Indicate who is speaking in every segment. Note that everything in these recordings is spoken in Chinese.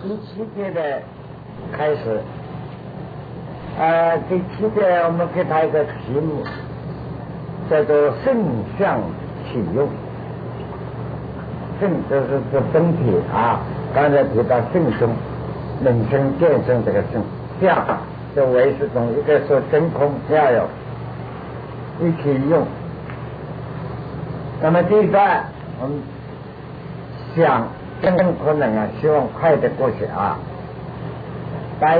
Speaker 1: 第七节的开始。第七节我们给它一个题目，叫做圣象启用。圣就是指本体啊，刚才提到圣宗、人生、见生这个圣象，就唯识中一个说真空要有一起用。那么这一段我们想尽可能啊，希望快点过去啊。在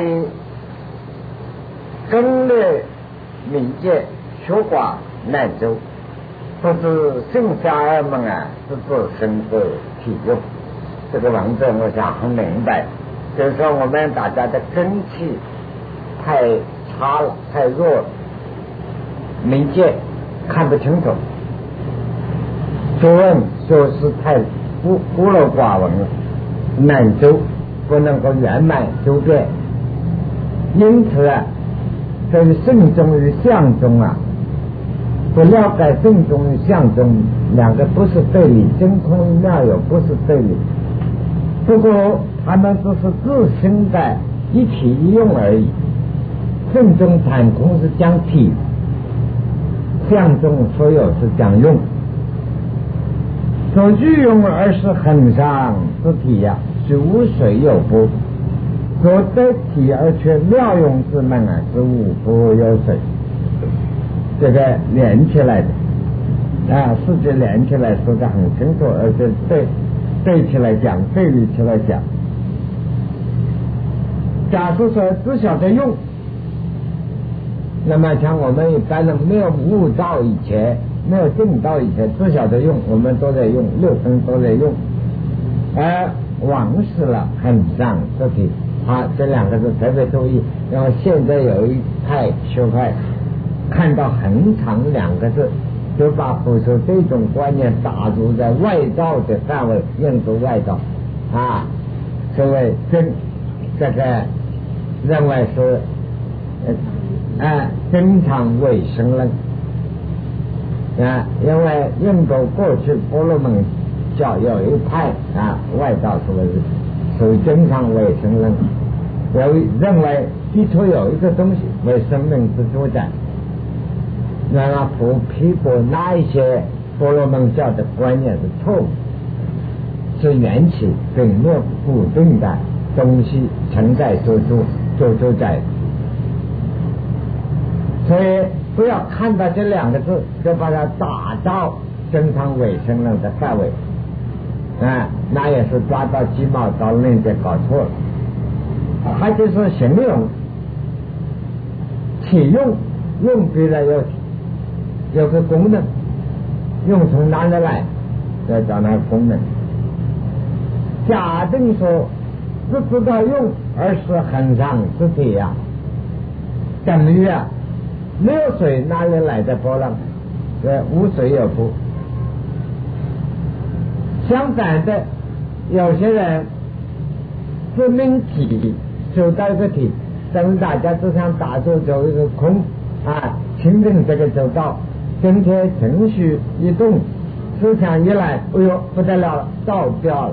Speaker 1: 根略冥界修寡难周，不知圣下二门啊，是自身的体用。这个文字我想很明白，就是说我们大家的根气太差了，太弱了，冥界看不清楚，学问就是太孤陋寡闻了，难周，不能够圆满周遍。因此啊，在圣宗与相宗啊，不了解圣宗与相宗两个不是对立，真空与妙有不是对立，不过他们只是自身的一体一用而已。圣宗谈空是讲体，相宗所有是讲用。所具用而是恒常之体呀，是无水有波；所得体而却妙用之门啊，是无波有水。这个连起来的啊，世界连起来说得很清楚，而且对起来讲，对立起来讲。假如说只晓得用，那么像我们一般人没有悟道以前，没有证道以前，只晓得用，我们都在用，六根都在用，而忘失了很上之体。这两个字特别注意。然后现在有一派修派看到恒常两个字，就把佛说这种观念打入在外道的范围，印度外道啊，所谓真这个认为是真常伪生论啊，因为印度过去婆罗门教有一派啊，外道说的是属于真常伪生论，认为基础有一个东西为生命之主宰，那么批驳那一些婆罗门教的观念是错误，是缘起并没有固定的东西存在做主宰。所以不要看到这两个字就把它打到真常伪生论的范围啊，那也是抓到鸡毛当令箭，搞错了。它就是形容体用必然有个功能，用从哪里来要找那个功能。假定说不知道用而是恒常之体呀，等于啊没有水哪里来的波浪？无水有波。相反的，有些人自命体走到一个体，等大家都想打坐走一个空啊，清净这个走道，今天情绪一动，思想一来，哎呦不得了了，倒掉了，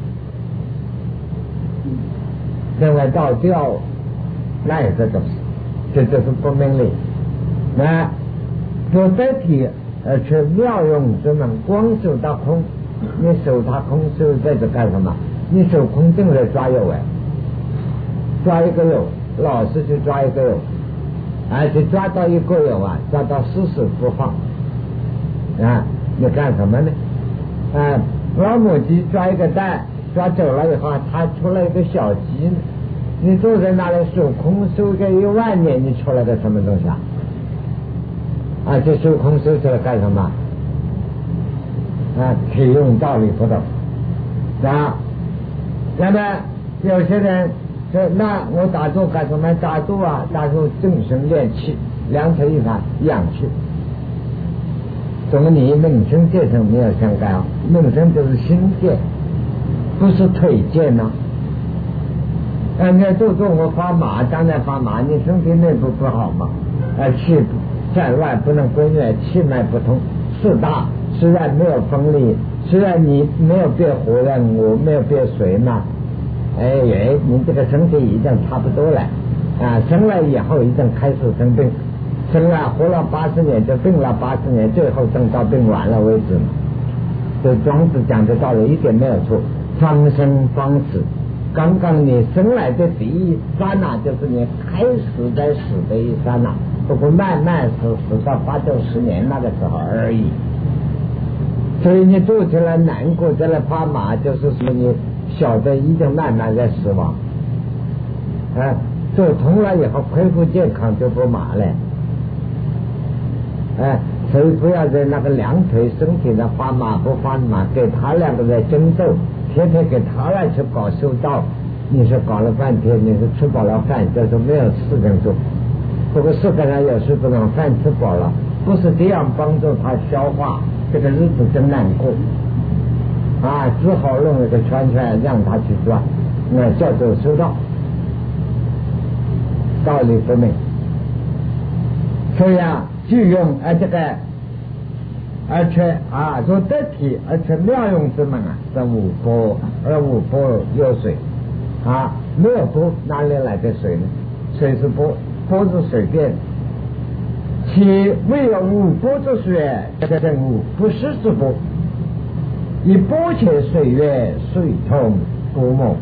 Speaker 1: 认为倒掉，那也是东西，这就是不明理。那所得体而却妙用之门，光守到空，你守它空守在这干什么？你守空正在抓有抓一个有，老是去抓一个有，而且抓到一个有啊，抓到死死不放啊！你干什么呢？老母鸡抓一个蛋，抓走了以后，它出来一个小鸡，你坐在那里守空守个10000年，你出来个什么东西啊？这守空守起来干什么？体用道理不懂啊。那么有些人说，那我打坐干什么？打坐正身练气，两腿一盘养气。跟你命生界成没有相干啊，命生就是心界，不是腿界呢。你做我发麻，当然发麻，你身体内部不好嘛，气在外不能归内，气脉不通，四大虽然没有分离，虽然你没有变活人，我没有变水嘛， 你这个身体已经差不多了啊，生了以后已经开始生病，生了活了80年就病了80年，最后等到病完了为止嘛。这庄子讲的道理一点没有错，方生方死，刚刚你生来的第一刹那就是你开始在死的一刹那，不过慢慢死到80-90年那个时候而已。所以你做起来难过，在那发麻，就是说你晓得已经慢慢在死亡。做通了以后恢复健康就不麻了。所以不要在那个两腿身体上发麻不发麻，给他两个在争斗，天天给他俩去搞修道，你说搞了半天，你是吃饱了饭，就是没有事情做。不过世界上有时不能饭吃饱了，不是这样帮助他消化，这个日子真难过啊！只好弄一个圈圈让他去转，那叫做修道，道理不明。所以具用这个，而且说得体，而且妙用之门是五波，而五波有水没有波哪里来的水呢？水是波，波是水变，其未有五波之水，正无不湿之波，以波且水月，水通波梦，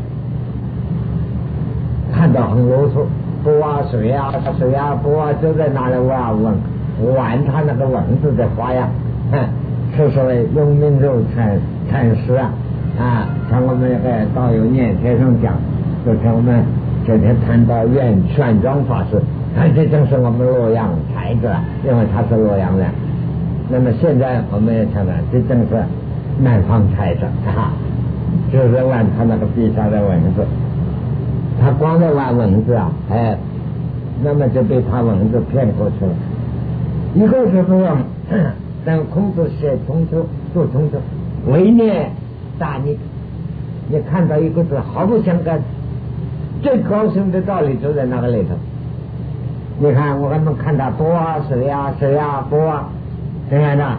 Speaker 1: 看到很啰嗦，波水波就在那里玩他那个文字的花样，是所谓用命肉阐释像我们那个道友念先生讲，就像我们今天谈到玄奘法师，这正是我们洛阳才子，因为他是洛阳人。那么现在我们也看到，这正是南方才子就是玩他那个笔下的文字，他光在玩文字那么就被他文字骗过去了。一个是这样，等孔子写通秋，做通秋，为念大逆，你看到一个字毫不相干，最高深的道理就在那个里头。你看我们看到波水波怎样的？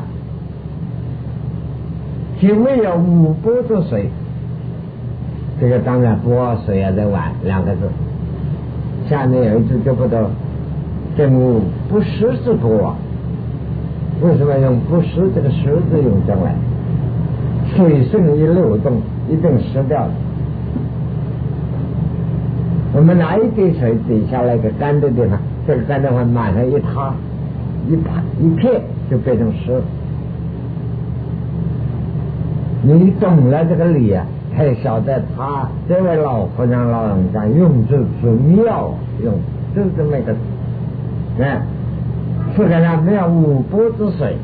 Speaker 1: 其未有五波之水，这个当然波水在玩两个字，下面有一字就不得正无不湿之波为什么用不湿这个湿字用上来？水性一流动，一定湿掉了。我们拿一滴水滴下来一个干的地方，这个干的话马上一塌一片就变成湿。你懂了这个理才晓得他这位老和尚老人家用字之妙，用就是这么一个世界上没有五波之水，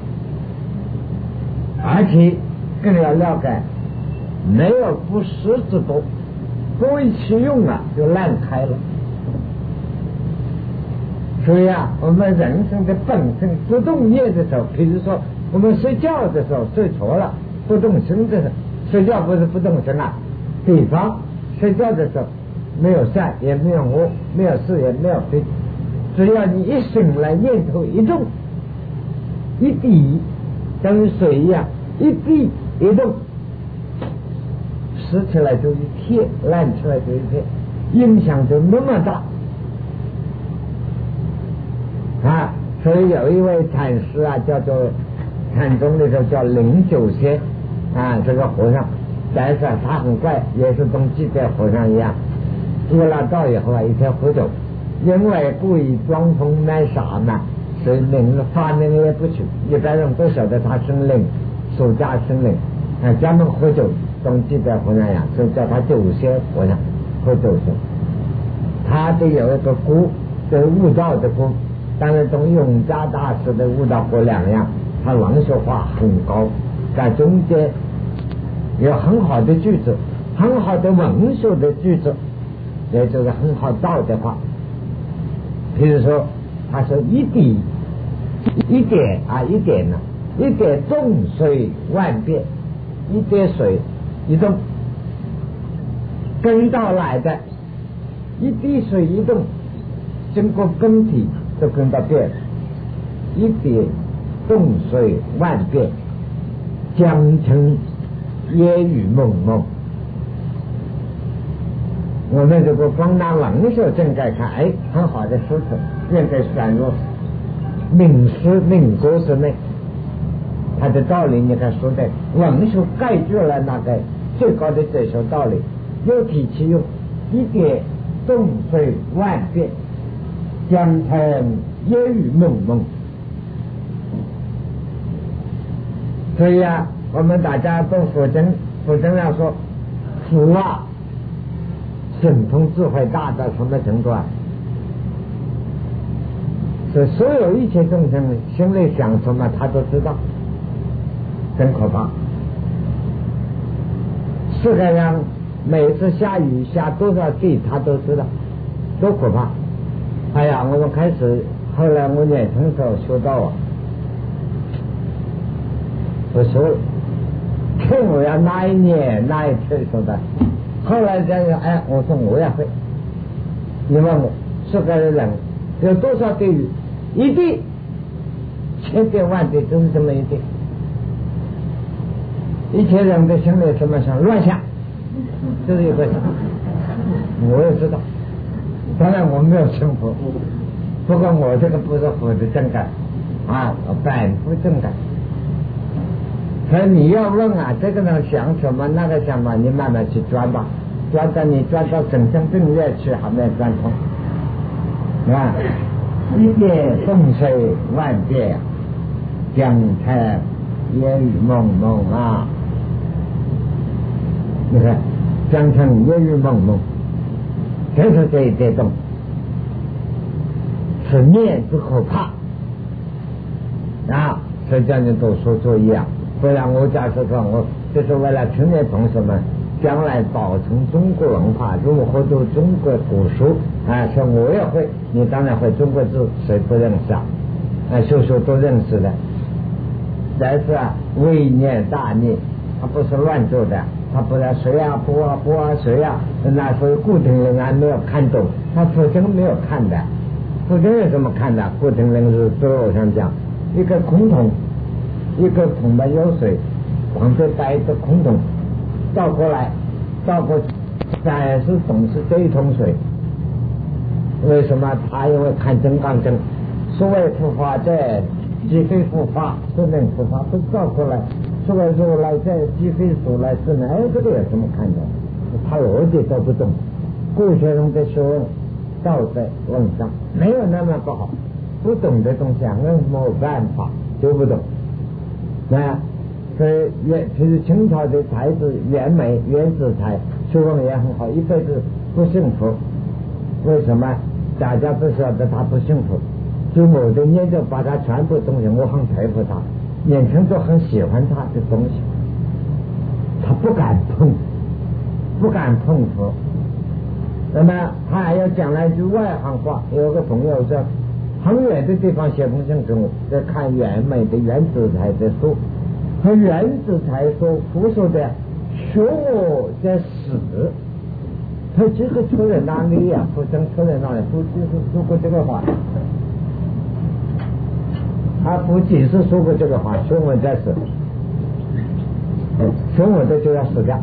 Speaker 1: 而且更要了解没有不湿之波，波一起用就烂开了。所以我们人生的本身不动业的时候，比如说我们睡觉的时候睡着了，不动心的时候，睡觉不是不动心比方睡觉的时候没有善也没有恶，没有是也没有非，只要你一醒来念头一动，一滴等于水一样，一滴一动，湿起来就一片，烂起来就一片，影响就那么大所以有一位禅师叫做禅宗的时候叫灵九仙这个和尚，但是他很怪，也是跟济州和尚一样，入了道以后一天喝酒，因为故意装疯卖傻嘛，所以发明也不去，一般人都晓得他生灵，属家生灵专门喝酒，跟济州和尚一样，所以叫他酒仙和尚，喝酒仙。他的有一个姑，就是悟道的姑，当然跟永嘉大师的悟道不两样，他文学化很高，在中间有很好的句子，很好的文学的句子，也就是很好道的话。比如说他说一点众水万变，一点水一动，跟到来的一滴水一动，经过更替就跟到变，一点众水万变，江城烟雨蒙蒙。 我们如果光拿文学正改看，哎，很好的诗词应该算入名诗名歌之内。它的道理你看说的文学盖住了那个最高的哲学道理，有体其用，一点动水万变，江城烟雨蒙蒙。所以啊，我们大家都扶正要说，佛啊，神通智慧大到什么程度啊？是所有一切众生心里想什么，他都知道，真可怕。世界上每次下雨下多少地，他都知道，多可怕！哎呀，我们开始，后来我年轻时候学到啊，不学了，看我要哪一年哪一天说的。后来这样，哎，我说我也会。你问我，世界的人有多少地狱？一地，千地万地，就是这么一地。一切人的心里怎么想？乱想，就是一个想。我也知道，当然我没有成佛，不过我这个不是佛的正感啊，反复正感。所以你要问啊，这个人想什么，那个想法，你慢慢去钻吧，钻到整正正月去，还没有钻通啊。一点风水万变，江城烟雨蒙蒙啊！你看，江城烟雨蒙蒙，就是这一点动，是面之可怕啊！所以叫你读书注意啊，不然我假设说我就是为了青年同学们将来保存中国文化，如何读中国古书啊？说我也会，你当然会中国字，谁不认识啊？秀都认识的。但是啊，微念大念，他不是乱做的，他不是谁啊不啊谁啊，那所以顾廷人还没有看懂，他佛经没有看的，佛经有什么看的？顾廷人是最后上讲，一个空桶，一个桶的有水，旁边带一个空桶，倒过去，但是总是这一桶水。为什么？他因为看真刚正，所谓护法者，即非护法，不能护法，不倒过来。所谓如来者，即非如来是呢？这个有什么看的？他逻辑都不懂。顾学生的学问，道在问上，没有那么不好，不懂的东西啊，我没办法就不懂。那所以其实清朝的才子袁枚、袁子才学问也很好，一辈子不幸福。为什么？大家不晓得他不幸福，就我的研究把他全部东西，我很佩服他，年轻都很喜欢他的东西，他不敢碰佛。那么他还要讲了一句外行话，有个朋友说很远的地方写封信给我，在看袁枚的袁子才的书，和袁子才说佛说的学我在死，他这个出在哪里呀？佛真出在哪里？佛就是说过这个话，佛几时说过这个话？学我在死，学我的就要死掉。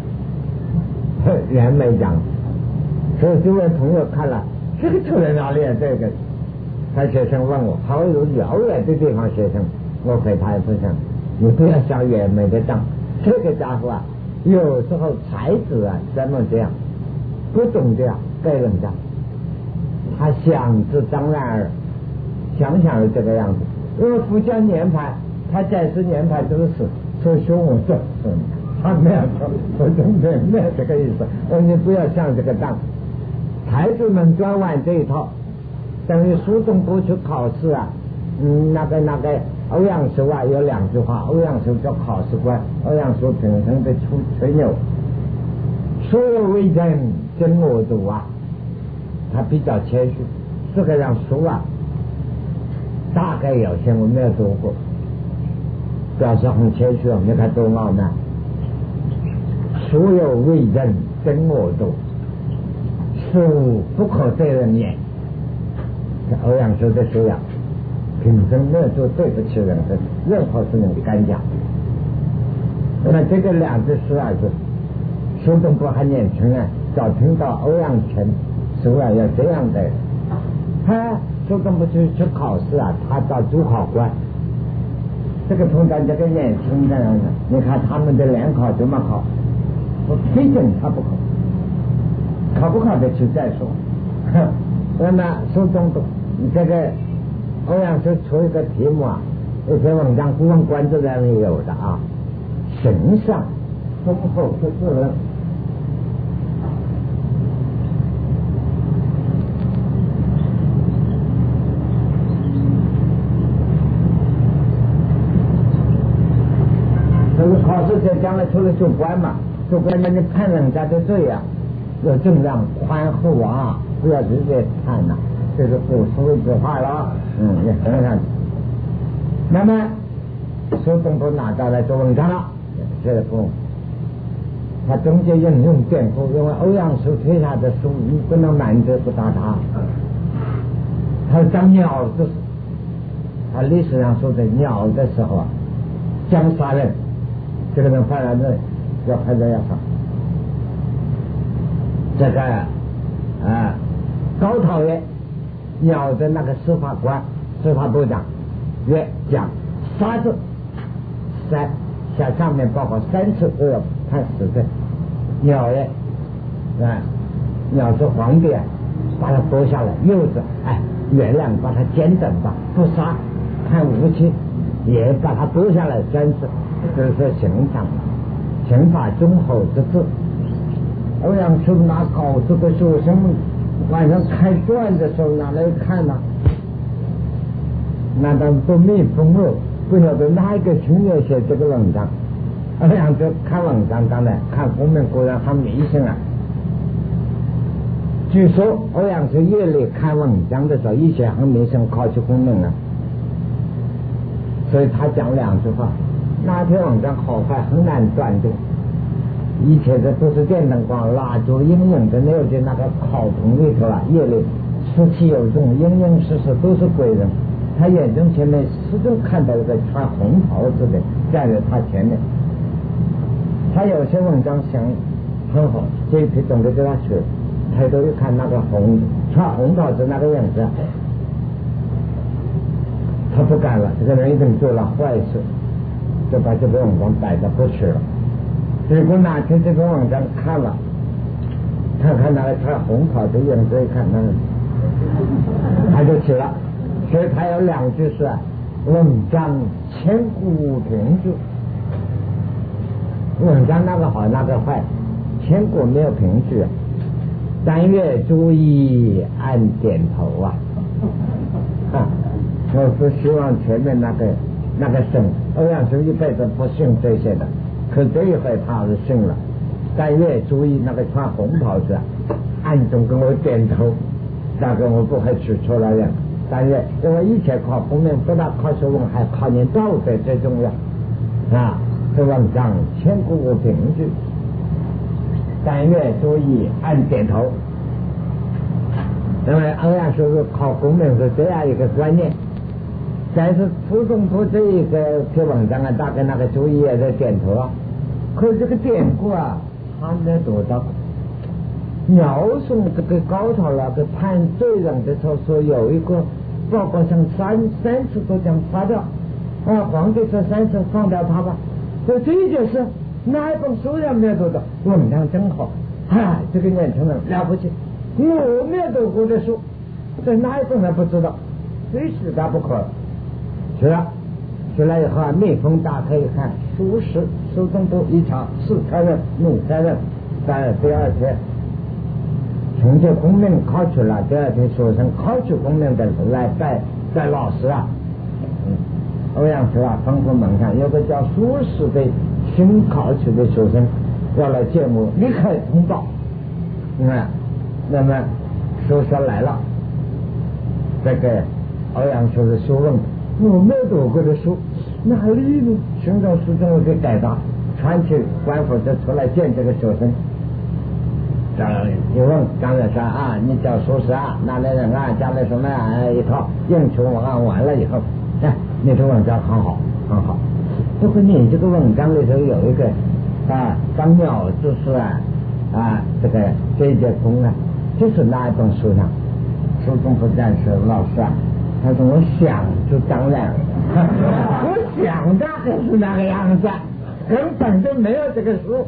Speaker 1: 袁枚讲，所以这位朋友看了，这个出在哪里啊？这个他学生问我，好有遥远的地方学生，我给他一分享，你不要想袁枚的账，这个家伙啊，有时候才子啊，怎么这样？不懂这样给人家，他想之当然而想是这个样子。因为佛教年派，他在世年派都是死，所以说我这他没有说，我真的没有这个意思。你不要想这个账，孩子们专玩这一套，等于苏东坡去考试啊，那个欧阳修啊，有两句话，欧阳修叫考试官，欧阳修平常的吹牛，所有为人真我读啊，他比较谦虚，这个样书啊，大概有些我没有读过，表示很谦虚，你看多傲慢。所有为人真我读，书不可对人言。欧阳修的修养，平生没有做对不起人的任何事情敢讲。那么这个两句诗啊，是苏东坡还年轻啊， 早听到欧阳全说啊要这样的，他苏东坡去考试啊，他找主考官。这个通常这个年轻的人，你看他们的联考怎么考？我批准他不考，考不考得去再说。那么苏东坡这个欧阳修出一个题目啊，一篇文章《古文观止》上面有的啊，神上丰厚之字论。这个考试者将来出来做官嘛，做官那你判人家的罪啊，要尽量宽厚啊，不要直接判呐，这是古时之话了。也很上。那么苏东坡拿到来做文章了，这个不，他中间引用典故，因为欧阳修写下的书你不能瞒着不打他。他当鸟的，他历史上说的鸟的时候啊，将杀人，这个人犯了罪要拍在要上。这个高陶渊鸟的那个司法官、司法部长也讲杀字三，像上面包括3次都要判死罪。鸟也鸟是皇帝把它剥下来，柚子原谅把它减等吧，不杀判无期，也把它剥下来3次，这是刑场刑法忠厚之治。欧阳修拿稿子的学生晚上开卷的时候拿来看呐，那他们都密封了，不晓得哪一个青年写这个文章。欧阳修看文章当然看封面果然很迷信啊。据说欧阳修夜里看文章的时候，以前很迷信考取功名啊，所以他讲2句话，那篇文章好坏很难断定。以前的都是电灯光蜡烛阴影的，没有在那个考棚里头啊，夜里湿气有重，阴阴湿湿都是鬼人。他眼睛前面始终看到一个穿红袍子的站在他前面。他有些文章想很好，这一批总得给他学，抬头一看那个穿红袍子那个样子，他不干了，这个人一定做了坏事，就把这篇文章摆着不去了。结果哪天这个文章看了，看那个穿红袍的样子，一看他就去了。所以他有2句是文章千古凭据，文章那个好那个坏，千古没有凭据，但愿注意按点头啊！我是希望前面那个神欧阳修一辈子不信这些的，可这一回他是信了。但愿注意那个穿红袍子暗中跟我点头，那个我不会取错了人。但愿因为以前考功名不大考学问，还考你道德最重要啊！这文章千古凭据，但愿注意按点头。因为欧阳修是考功名是这样一个观念，但是苏东坡这一个篇文章啊，大概那个注意也在点头啊。可这个典故啊，他没读到描述这个高陶那个判罪人的时候，说有一个报告上三次都将杀掉，皇帝说3次放掉他吧。所以这件事哪一本书也没有读到，文章真好，这个年轻人了不起，我没有读过的书，这哪一本还不知道，非死他不可。去了以后啊，密封打开一看，苏轼、苏东坡一查，是才人、女才人。但第2天从这功名考取了，第2天学生考取功名的时候来拜老师啊。欧阳修啊，吩咐门上有个叫苏轼的新考取的学生要来见我，立刻通报。那么苏轼来了，这个欧阳修的书问我没读过的书哪里呢？寻找书中我给改答，传去官府就出来见这个学生。一问刚才说你叫苏轼哪来人讲了什么一套应酬文案完了以后，你这文章很好很好，不过你这个文章里头有一个张邈之事这一节功啊，就是哪一本书上？苏东坡战士老师啊，他说我想就当然，我想的就是那个样子，根本就没有这个书。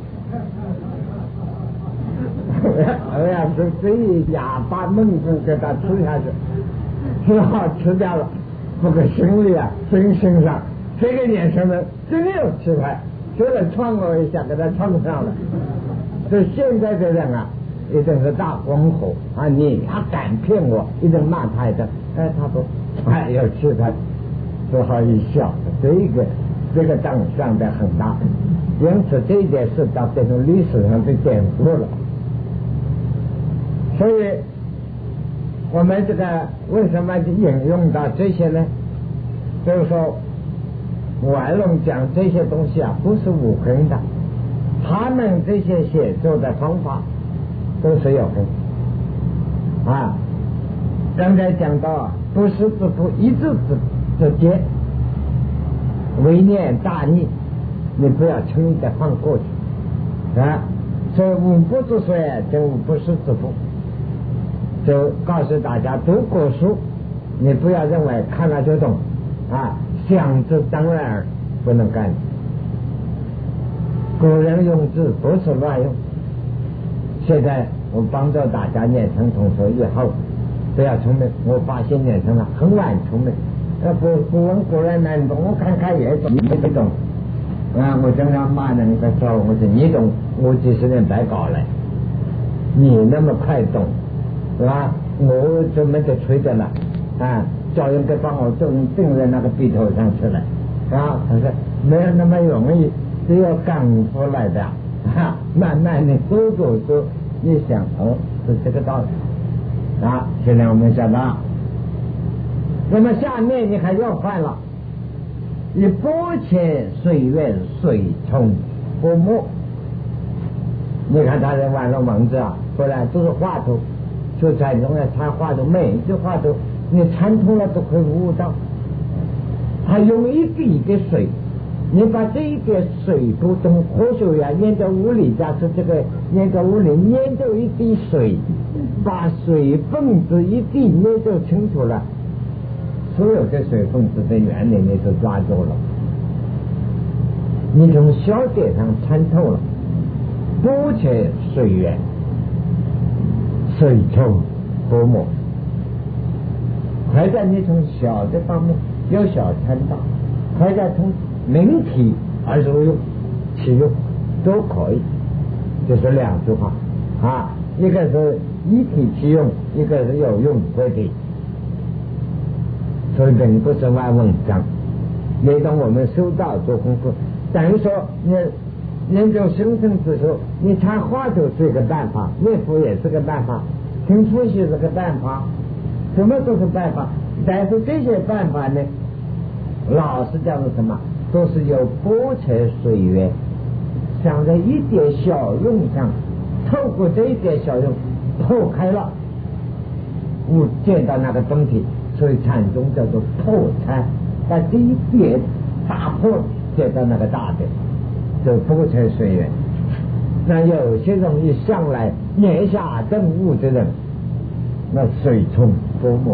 Speaker 1: 我要是这一哑巴猛子给他吃下去，只好吃掉了。不过心里啊，真身上这个年轻人真有气派，就来撞我一下，给他撞上了。所以现在的人啊，一定是大光火啊！你还敢骗我？一定骂他一顿。他说太有气派，只好一笑。这个当上的很大，因此这一点是到这种历史上的典故了。所以我们这个为什么引用到这些呢？就是说外龙讲这些东西啊，不是无根的，他们这些写作的方法都是有根啊。刚才讲到不是之不一字之间，为念大逆，你不要轻易的放过去啊。所以无不之说就不是之不，就告诉大家读过书，你不要认为看了就懂啊，想之当然不能干。古人用字不是乱用。现在我帮助大家念成同学以后不要聪明，我发现念成了很晚聪明，不问古人难懂，我看看也懂，没懂啊！我经常骂人的时候，我说你懂，我几十年白搞了，你那么快懂是吧？我专门就吹的了啊！叫人给帮我钉在那个鼻头上去了啊！他说没有那么容易，只有感出来的啊！慢慢的读，你想是这个道理啊！现在我们晓得，那么下面你还要换了，以波且水月水冲不没。你看他的玩弄文字啊，不然都是画图，就在中的他画图，每一句画图你参透了都可以悟到。他用一滴的水，你把这一点水不从科学家研究物理家是这个研究物理研究一滴水，把水分子一滴研究清楚了，所有的水分子的原理你都抓住了，你从小点上参透了。波且水源，水冲不没。或者你从小的方面由小参大，或者从明体而受用启用都可以，就是两句话啊，一个是一体启用，一个是有用归体。所以并不是玩文章，也当我们修道做功课。等于说你研究生成之后，你看画就是一个办法，念佛也是个办法，听复习是个办法，什么都是办法。但是这些办法呢，老实讲是什么，都是有波且水源，想在一点小用上，透过这一点小用破开了，我见到那个东西，所以禅宗叫做破禅，把这一点打破，见到那个大的。就波且水源。那有些人一上来年下顿悟的人，那水冲不没，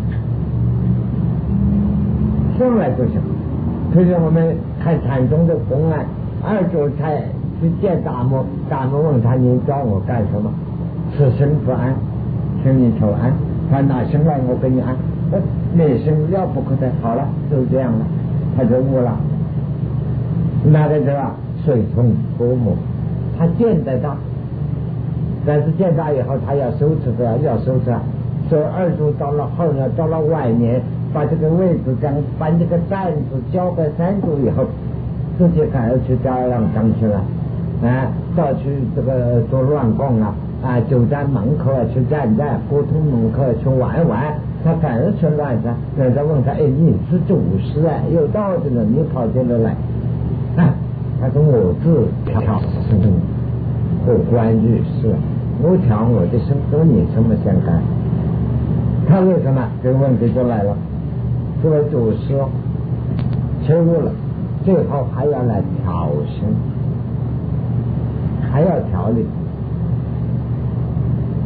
Speaker 1: 上来就行。所以我们看禅宗的公案，二祖才去见达摩，达摩问他：“你找我干什么？此生不安，请你求安。”他哪生来我给你安？你生了不可得，好了，就这样了，他就悟了。那个是吧？水冲不没，他见得到，但是见到以后他要收拾的，要收拾。所以二祖到了后呢，到了晚年，把这个位置把这个担子交给三祖以后，自己还要去照样上去了啊，到去这个做乱供啊，酒站门口去站站，胡同门口去玩，他反而去乱站。人家问他：“哎，你是祖师啊，有道理的，你跑进来啊？”他说：“我自调生或观遇事，我调我的生跟你什么相干？”他为什么这个问题就来了？作为祖师切入了，最后还要来调生，还要调理，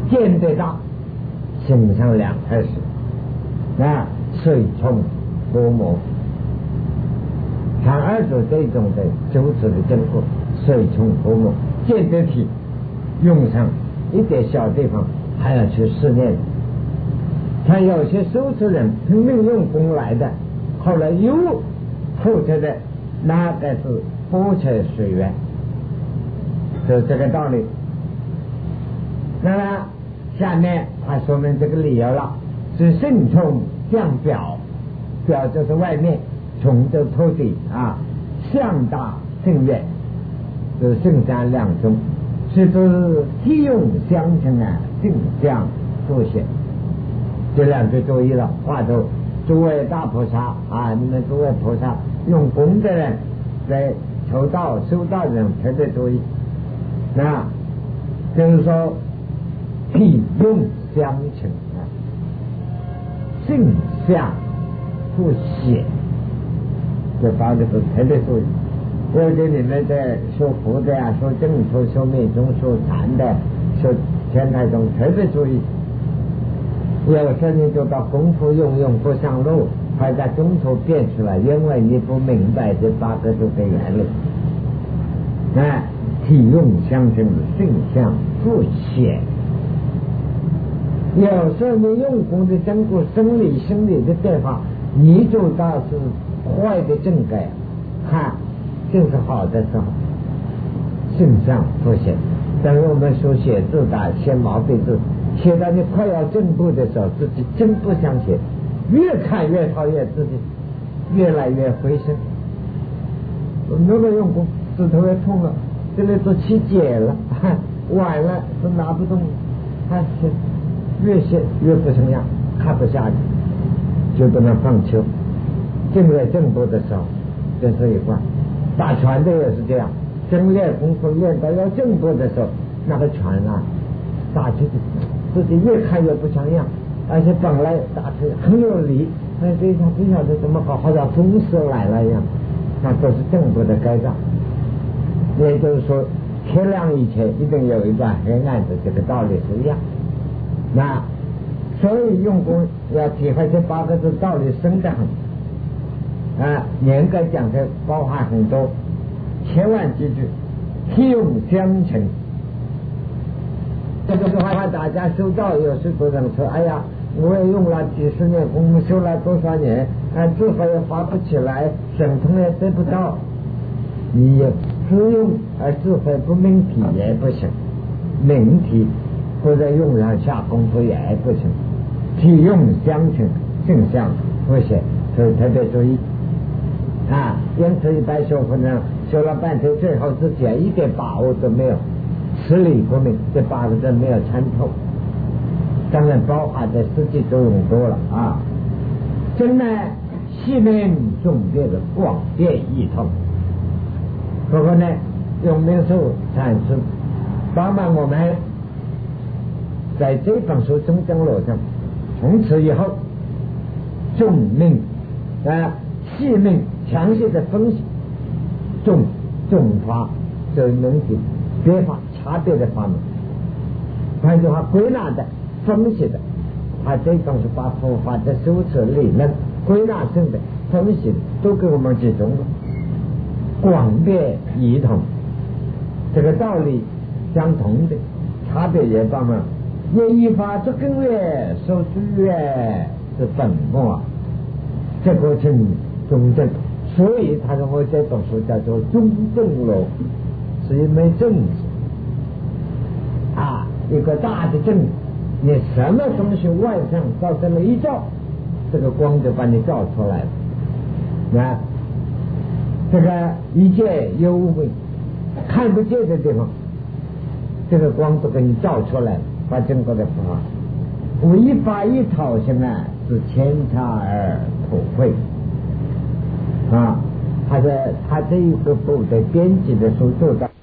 Speaker 1: 见得到，心上两开始，水冲波摩，像二祖这种的修持的经过，水冲波摩，见得体，用上一点小地方还要去试验。像有些修持人拼命用功来的，后来又付出的那个是波折水源，就这个道理。那么下面他说明这个理由了，是盛冲向表，表就是外面，冲就土地向大正月，是盛山两中，是指体用相称正向复显。这两句注意了，话头诸位大菩萨你们诸位菩萨用功的人，在求道修道的人特别注意，那就是说体用相称正向复显，这八个字特别注意。尤其你们在修福的修正途、修密宗、修禅的、修天台宗特别注意。有时你就把功夫用不上路，还在中途变出来，因为你不明白这八个字的原理。体用相称，性相复显。有时候你用功的经过生理心理的变化，你就到是坏的正改，就是好的时候，性相复显。等于我们说写字的写毛笔字，写到你快要进步的时候，自己真不想写，越看越讨厌自己，越来越灰心。那么用功，指头也痛了，这里都起茧了，晚了都拿不动，越写越不成样，看不下去，就不能放弃。进来进步的时候，这是一关。打拳的也是这样，真练功夫练到要进步的时候，那个拳打出去，自己越看越不像样，而且本来打出很有力，这一下不晓得怎么搞，好像风势来了一样，那都是进步的改造。也就是说，天亮以前一定有一段黑暗的，这个道理是一样。那所以用功要体会这八个字道理深得很严格讲的包含很多，千万记住，体用相称。这个话大家修道有时都能说，哎呀，我也用了几十年功夫，修了多少年，智慧也发不起来，神通也得不到。你只用而智慧不明体也不行，明体或者用上下功夫也不行，体用相称，性相复显，所以特别注意因此一般修佛人修了半天，最后之前一点把握都没有，实理不明，这八个字没有参透，当然包含的实际作用多了真呢细明重烈的广变异通。不过呢，用民宿阐释帮忙我们在这本书中正路上，从此以后重明细明详细的分析，重法这能体别法差别的法门，换句话归纳的分析的，他这种是把佛法的修持理论归纳性的分析的都给我们集中了，广变异同，这个道理相同的，差别也帮忙。也依法这根源受诸愿是本末，这个称中正。所以他说我这本书叫做中正论，是一枚正子一个大的正子，你什么东西外上照这么一照，这个光就把你照出来了这个一切幽微看不见的地方，这个光都给你照出来，把整个的佛法唯法一讨性是千差而普惠他这一个部的编辑的书做到，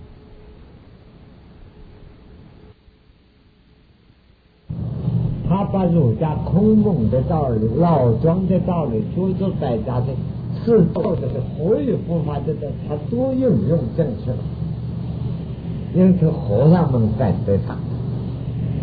Speaker 1: 他把儒家空蒙的道理、老庄的道理、诸子百家的是做的活与佛法的，他都应用正确了，因此和尚们反对他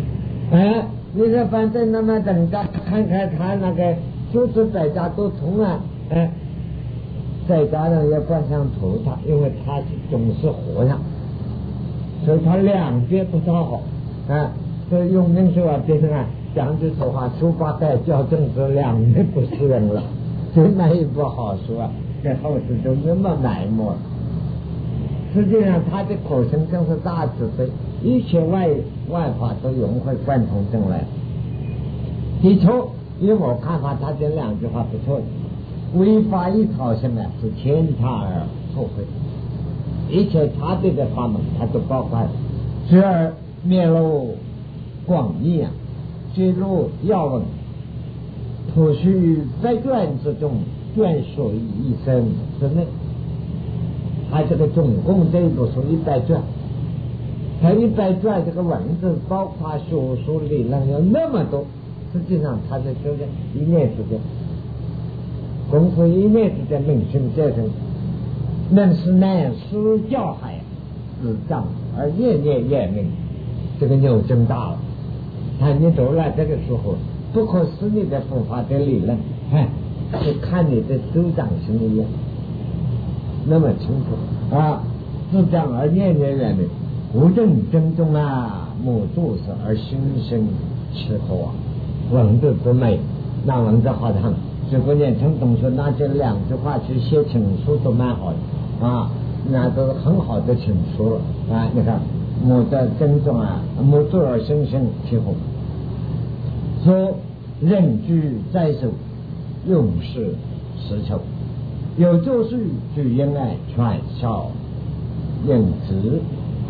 Speaker 1: 你说反正那么等着看看他那个就是在家都通啊，在家人也不想投他，因为他是总是和尚，所以他两边不讨好所以用明说别人讲句实话，书法代教政治两面不是人了，最那一不好说这后世就那么埋没。实际上他的口声正是大智慧，一切外法都融会贯通进来。的确，因为我看法，他这两句话不错的。违法一套什么是天差而错会，一切差别的法门，它都包括直而灭露广义揭露要闻，普须在卷之中，卷属于一生之内。它这个总共这一部书100卷，它100卷这个文字包括学术理论有那么多，实际上它的就是一念之间，功夫一念之间，明心见性，能是难思教海，自障而念念也明，这个牛真大了。看你读了这个时候，不可思议的佛法的理论，就看你的手掌心一样，那么清楚自障而念念也明，无正正中母注释而心生吃口文字之美，那文字好看。如果念成同学拿这两句话去写情书都蛮好的那都很好的情书了你看母的正中母注而心生吃口，说人居在手，用事实求，有就是举因全效应直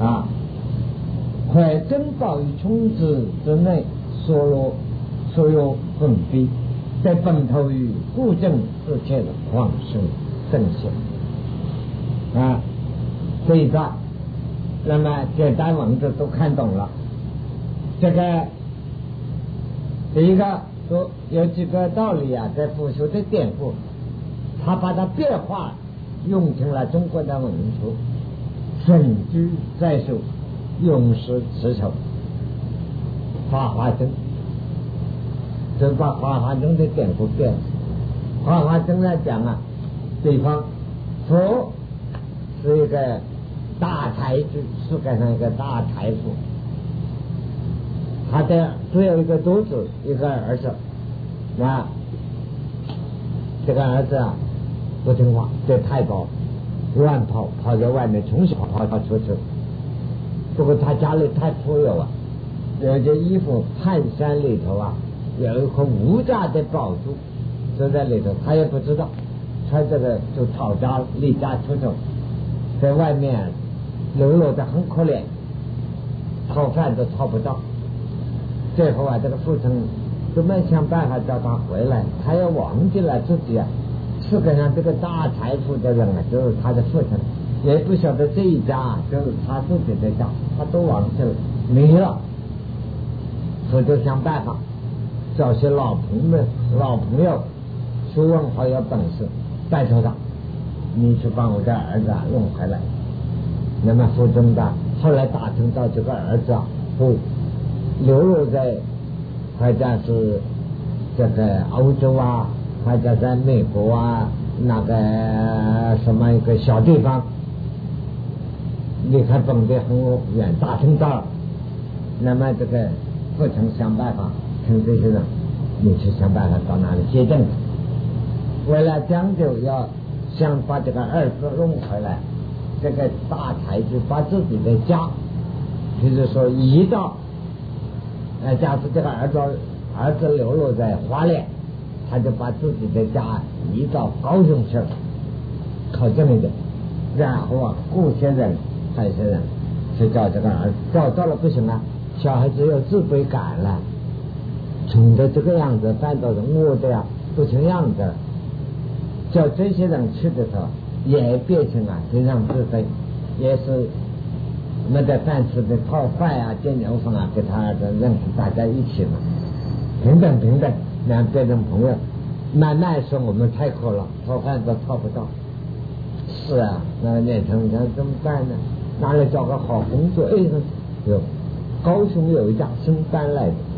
Speaker 1: 怀珍宝于充子之内，所有分逼，在本头于固正之前的广生正显这一段，那么简单文字都看懂了。这个第一个说有几个道理在复修的典故，他把它变化用成了中国的文书，身居在手，用事持守，法华经就把法华经的典故变了。法华经来讲比方佛是一个大财主，世界上一个大财富，他的只有一个独子，一个儿子这个儿子不听话，在太保乱跑在外面，从小跑出去。不过他家里太富有有件衣服汗衫里头有一颗无价的宝珠，就在里头，他也不知道，穿这个就逃家离家出走，在外面流落的很可怜，讨饭都讨不到。最后这个父亲都没想办法叫他回来，他也忘记了自己世界上这个大财富的人就是他的父亲，也不晓得这一家就是他自己的家，他都忘记了，没了。所以就想办法找些老朋友学问好有本事，拜托他，你去把我的儿子弄回来。那么附中的后来打听到这个儿子流落在或者是这个欧洲或者在美国那个什么一个小地方，离开本地很远，打听到了。那么这个父亲想办法请这些人，你去想办法到哪里接政，为了将就要想把这个儿子弄回来，这个大财主把自己的家就是说移到假设这个儿子流落在花莲，他就把自己的家移到高雄去了，靠近一点，然后雇些人派些人去找这个儿子，找到了不行小孩子有自卑感了，穷的这个样子，反倒是我的不成样子，叫这些人去的时候也变成非常自卑，也是没得饭吃的讨饭煎牛粪给他儿子认识大家一起平等两变成朋友，慢慢说我们太苦了，讨饭都讨不到。是那个年轻人怎么办呢？哪里找个好工作？有高雄有一家新搬来的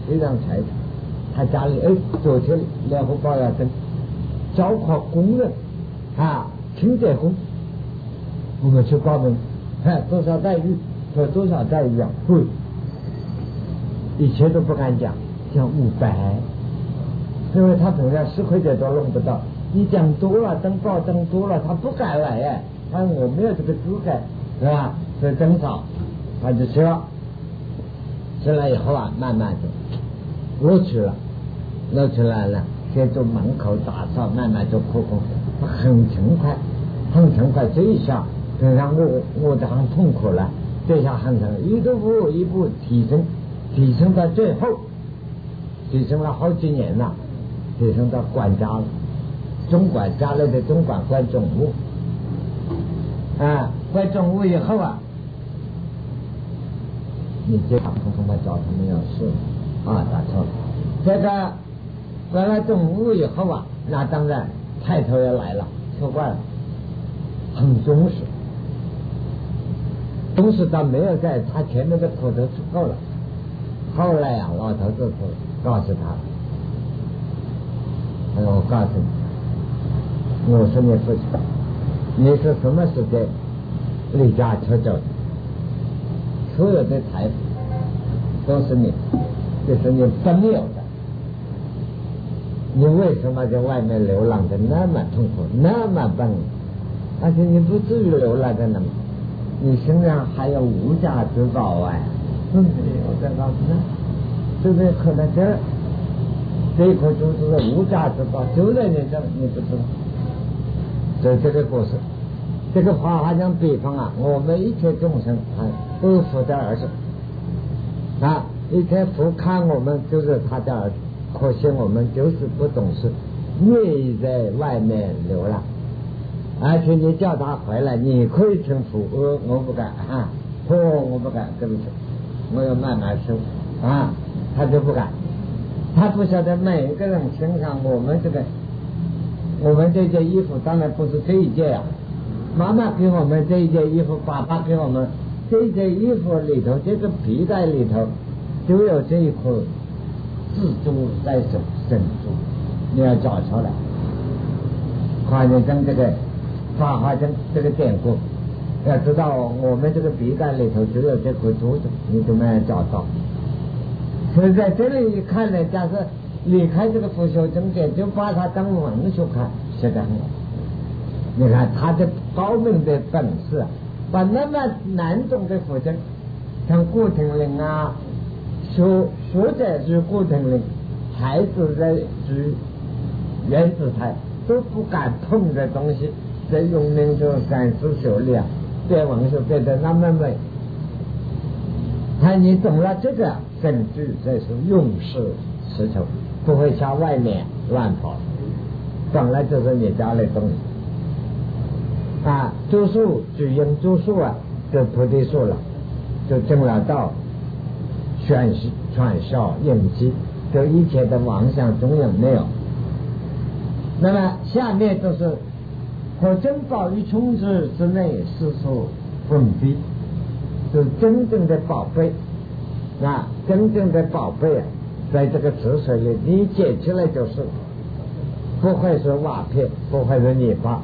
Speaker 1: 非常财产，他家里昨天联合报要登招考工人清洁工，我们去报名，多少待遇，说多少待遇啊？贵，以前都不敢讲500，因为他本来10块钱都弄不到，你讲多了，登报登多了，他不敢来他我没有这个资格，是吧？所以登少，他就去了。去了以后慢慢就录取了，录取来了，先做门口打扫，慢慢就破工，很勤快，很勤快。这一下就让我就很痛苦了，这下很痛苦，一步一步提升，提升到最后，提升了好几年了，提升到管家了，总管家里的总管管总务，管总务以后你这把通把找他们要事打错了。这个管了总务以后那当然抬头也来了，说惯了，很忠实，忠实到没有在他前面的口头出够了。后来老头子告诉他，我告诉你，我是你父亲，你是什么时间离家出走的？所有的财富都是你，就是你本有的。你为什么在外面流浪的那么痛苦，那么笨？而且你不至于流浪的那么，你身上还有无价之宝我再告诉你，是不是可能这一颗珠子是无价之宝，就在你这，你不知道。所以这个故事，这个话好像比方我们一切众生都是佛的儿子一切佛看我们就是他的儿子，可惜我们就是不懂事，愿意在外面流浪，而且你叫他回来，你可以成佛，我不敢我不敢，对不起，我要慢慢修他就不敢，他不晓得每一个人身上我们这件衣服当然不是这一件妈妈给我们这一件衣服，爸爸给我们这一件衣服里头，这个皮带里头就有这一颗自珠在手珍珠，你要找出来。华严经这个法华经这个典故，要知道我们这个皮带里头只有这颗珠子，你怎么样找到？所以在这里一看呢，假设离开这个佛学经典，就把它当文学看，写得很好。你看他的高明的本事把那么难懂的佛经，像顾廷令学者是顾廷令，孩子在是原子台都不敢碰的东西，在用那个三思熟虑变文学变得那么美。你懂了这个根据，这是用事实求，不会向外面乱跑，本来就是你家里东西住宿只因住宿就菩提树了，就证了道，传销应机，就一切的妄想中有没有。那么下面就是可珍宝于充之之内，世俗封闭，就真正的宝贝真正的宝贝在这个池水里，你捡起来就是，不会是瓦片，不会是泥巴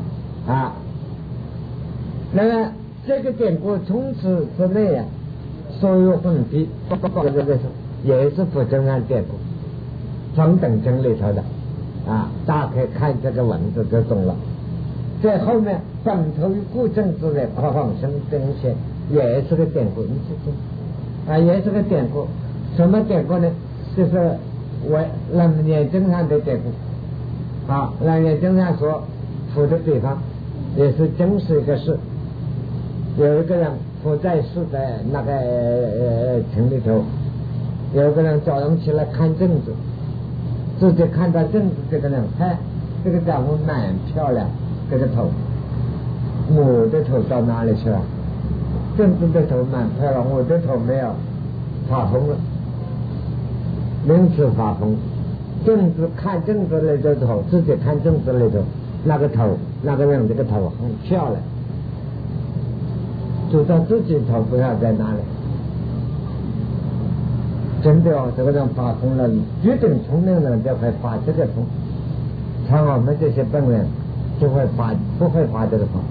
Speaker 1: 那么这个典故从此之内所有封闭，也是佛经上典故，中等经里头的大家可以看这个文字就懂了。在后面本头于故正之内，扩放生真显，也是个典故，你去听也是个典故。什么典故呢？就是我楞严经上的典故楞严经上说佛的地方也是真实一个事。有一个人佛在世的那个城里头，有一个人早上起来看镜子，自己看到镜子，这个人这个丈夫蛮漂亮，这个头，我的头到哪里去了？镜子的头蛮漂亮，我的头没有，发疯了，临时发疯。看镜子里的头，自己看镜子里头那个头，那个人这个头很漂亮，知道自己头不要在哪里， 真的哦，这个人发疯了，绝对聪明人就会发这个疯，像我们这些笨人就会不会发这个疯。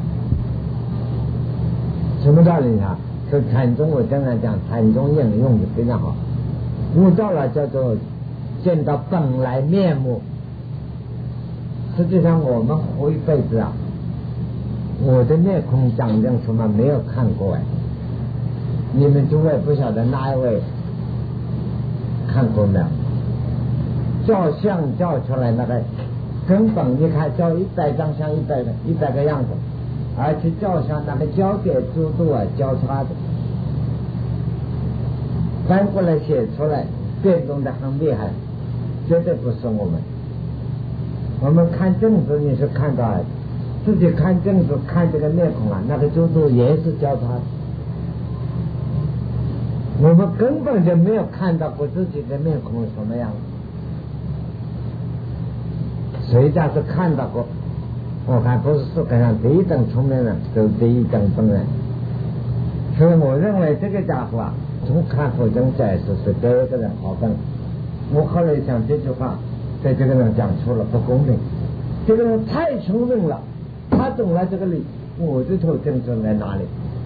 Speaker 1: 什么道理呢？是禅宗，我经常讲，禅宗应用的非常好。悟到了叫做见到本来面目。实际上我们活一辈子啊，我的面孔长成什么没有看过哎，你们诸位不晓得哪一位看过没有？照相照出来那个根本一看照100张像100个样子，而且照相那个交给速度啊交叉的，翻过来写出来变动的很厉害，绝对不是我们。我们看正子你是看到自己看正子看这个面孔啊，那个速度也是交叉的，我们根本就没有看到过自己的面孔是什么样子。谁家是看到过？我看不是世界上第一等聪明人，就是第一等笨人。所以我认为这个家伙啊，从看佛经解释是第一个人好笨。我后来想这句话对这个人讲出了不公平，这个人太聪明了，他懂了这个理，我这头正正在哪里？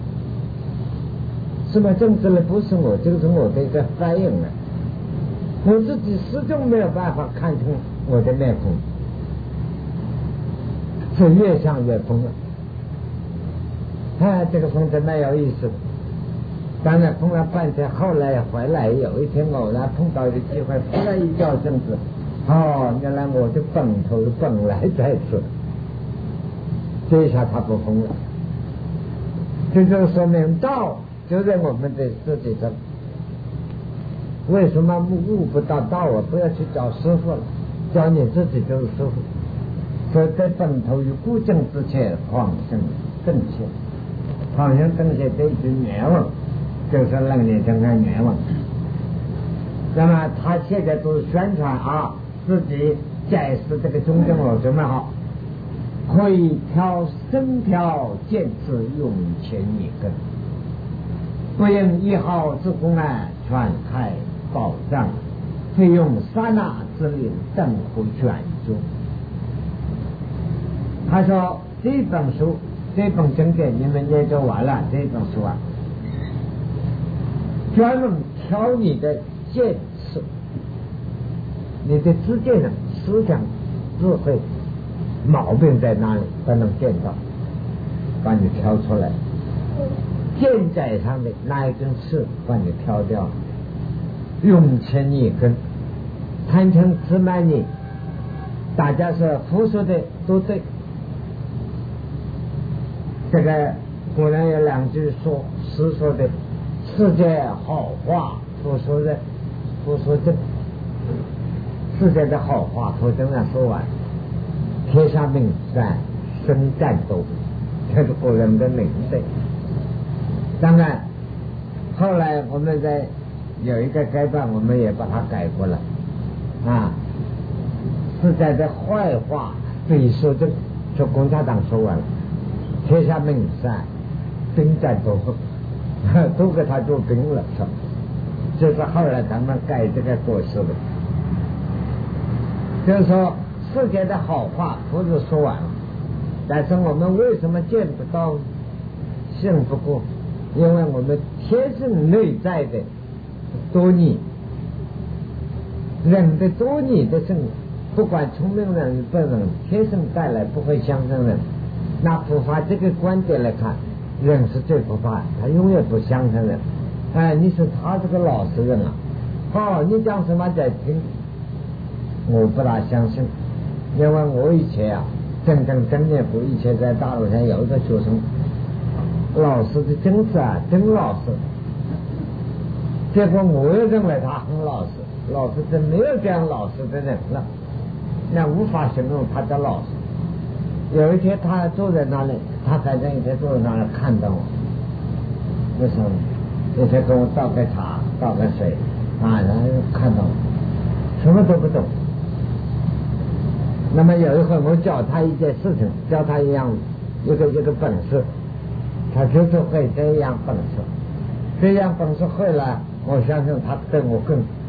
Speaker 1: 什么正直的不是我，这个是我的一个反应了。我自己始终没有办法看清我的面孔，是越想越疯了。这个疯子蛮有意思的。当然疯了半天，后来回来有一天偶然碰到一个机会，忽然一觉正直，原来我的本头本来在此，这一下他不疯了。这就说明道就在我们的自己上。为什么悟不到道啊？不要去找师傅了，找你自己就是师傅。所以在本头于固正之前，狂生正切，狂生正切这一句原文就是楞严经的原文。那么他现在都是宣传自己解释这个中正我准备好，可以挑身条见此用前一根，不应1号之功全开宝藏，费用刹那之力等回卷中。他说这本书这本经典你们研究完了，这本书啊专门挑你的见识，你的知见的思想智慧毛病在哪里都能见到，把你挑出来。见在上的那一根刺把你挑掉，用前一根，贪嗔痴慢疑，大家说佛说的都对。这个古人有2句诗说的，世界好话佛说的，佛说真，世界的好话佛真的说完，天下名山生战斗，这是古人的名对。当然后来我们在有一个改版，我们也把它改过了世界的坏话非说真，就共产党说完了，天下名山兵战斗都给他做兵了，这是后来他们改这个过失的。就是说世界的好话不是说完了，但是我们为什么见不到信不过？因为我们天生内在的多逆，人的多逆的性，不管聪明人与笨人，天生带来不会相生人。那佛法这个观点来看，人是最不怕，他永远不相生人。你说他这个老实人你讲什么在听，我不大相信。因为我以前正念部以前在大陆上有一个学生，老师的真是真老实，结果我也认为他很老实，老实真没有这样老实的人了，那无法形容他的老实。有一天他坐在那里，他反正一天坐在那里看到我，为什么？一天跟我倒个茶倒个水然后看到我什么都不懂。那么有一回我教他一件事情，教他一个本事，他就是会这样本事，这样本事会了，我相信他对我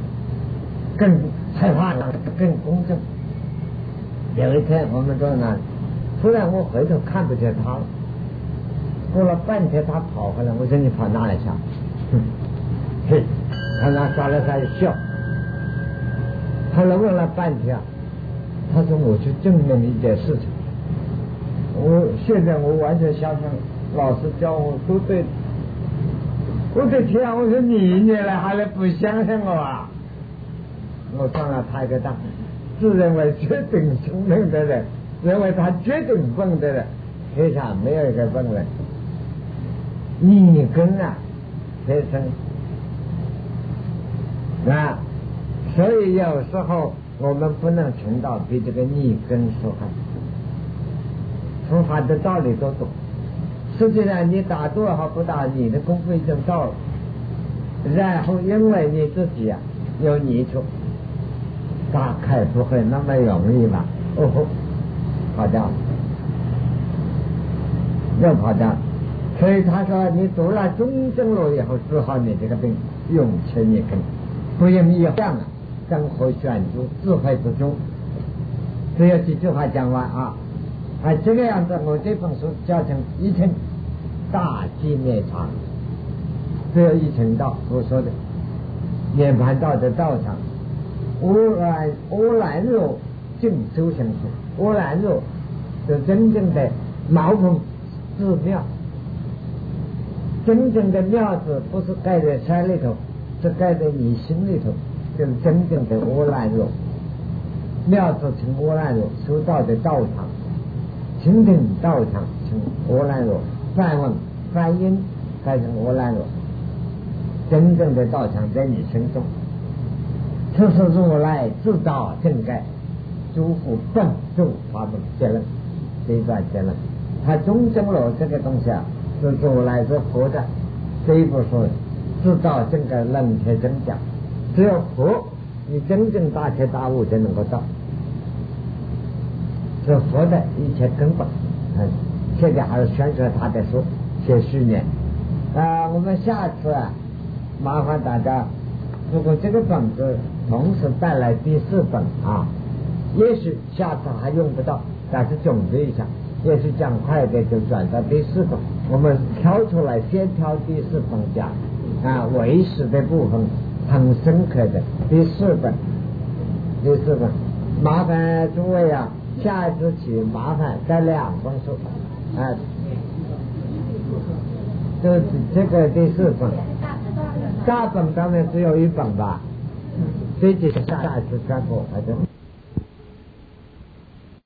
Speaker 1: 更才华上更公正。有一天我们坐那，突然我回头看不见他了，过了半天他跑回来，我说你跑哪里去？嘿，他那耍了他笑。后来问了半天，他说我去证明一件事情。现在我完全相信老师教我都对。我的天啊！我说你来还来不相信我啊？我上了他一个当，自认为绝对聪明的人，认为他绝对笨的人，天下没有一个笨人。你跟啊，天生啊，所以有时候我们不能听到比这个逆根说话，佛法的道理都懂。实际上你打多好不打，你的功夫已经到了，然后因为你自己啊有泥鳅，大概不会那么容易吧？跑掉了，又跑掉了。所以他说你读了中正路以后治好你这个病，用切逆根，不用一样啊，根何选诸智慧之中。只有几句话讲完啊。这个样子，我这本书叫成一乘大寂灭场，只有一乘道，我说的涅槃道的道场，乌兰若净修行处，乌兰若是真正的茅棚寺庙，真正的庙子不是盖在山里头，是盖在你心里头，就是真正的乌兰若庙子成乌兰若修道的道场。清净道场称阿兰若，梵文梵音改成阿兰若，真正的道场在你心中。此是如来自道正盖，诸佛本住他们结论，这一段结论。他中正路这个东西啊，是如来是佛的，这一部说自道正盖冷切真讲，只有佛你真正大彻大悟才能够到。是佛的一切根本。现在还是宣传他的书，写序言。我们下次麻烦大家，如果这个本子同时带来第4本啊，也许下次还用不到，但是准备一下，也许讲快点就转到第4本。我们挑出来，先挑第4本讲唯识的部分很深刻的第4本。麻烦诸位啊，下一次起麻烦带2本书就是这个第4本，大本当然只有1本吧，这就是下一次宣布。